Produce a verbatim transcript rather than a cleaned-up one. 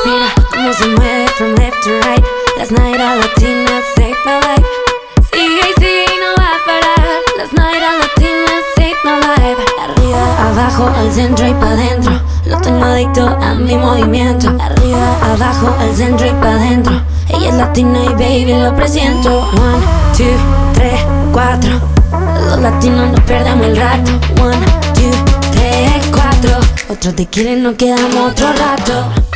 Mira cómo se mueve from left to right. Last night a latina saved my life. Sigue y sigue y no va a parar. Last night a latina saved my life. Arriba, abajo, al centro y pa' dentro. Lo tengo adicto a mi movimiento. Arriba, abajo, al centro y pa' dentro. Ella es latina y baby lo presiento. One, two, tres, cuatro. Los latinos no perdamos el rato. One, two, tres, cuatro. Otro te quiere, no quedamos otro rato.